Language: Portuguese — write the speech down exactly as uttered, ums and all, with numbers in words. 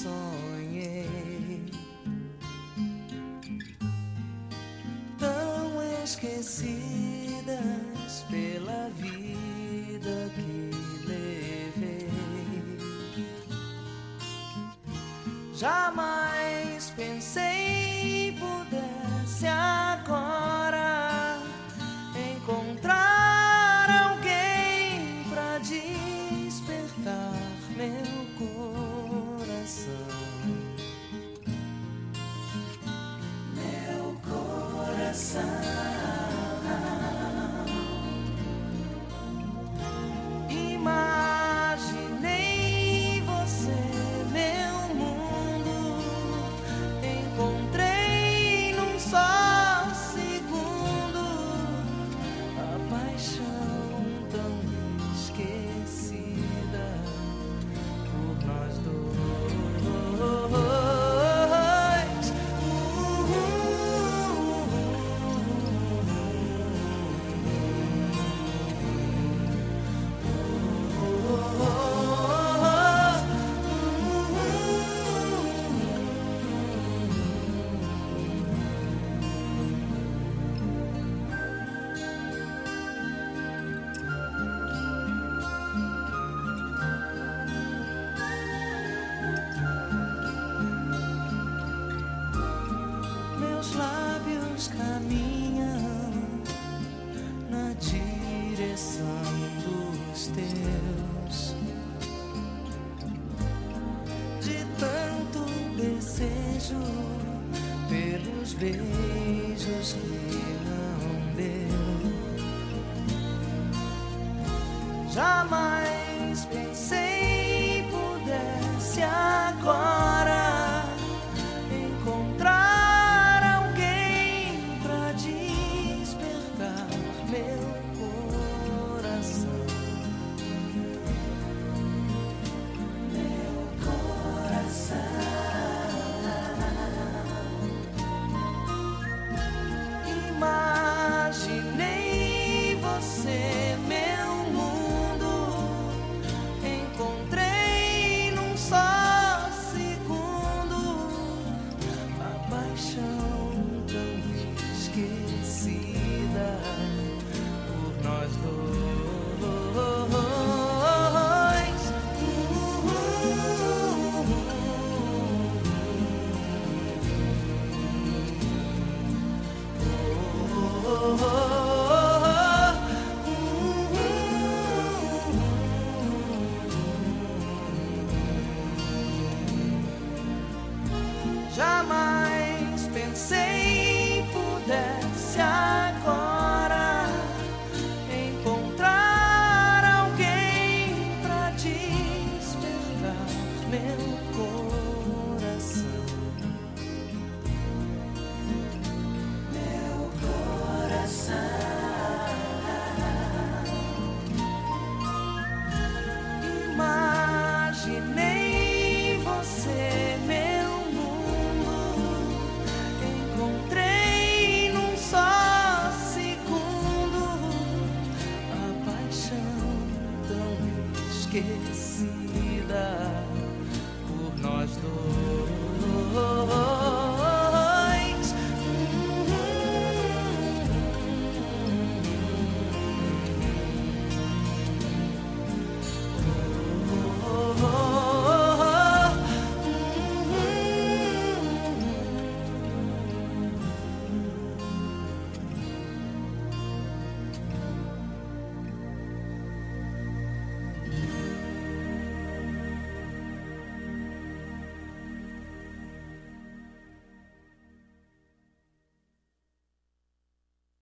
sonhei, tão esquecidas pela vida que levei. Jamais pensei pudesse agora encontrar alguém pra despertar meu coração. Meu coração. Imaginei você, meu mundo, encontrei num só segundo a paixão tão esquecida por nós dois. Meus lábios caminham na direção dos teus, de tanto desejo pelos beijos que não deu. Jamais pensei pudesse agora encontrar alguém pra despertar meu coração. Meu coração. Imaginei você, meu mundo, encontrei num só segundo a paixão tão esquecida por nós dois. Jamais pensei pudesse agora encontrar alguém pra despertar meu coração. Meu coração. Imaginei você, meu mundo, encontrei num só segundo a paixão tão esquecida por nós dois.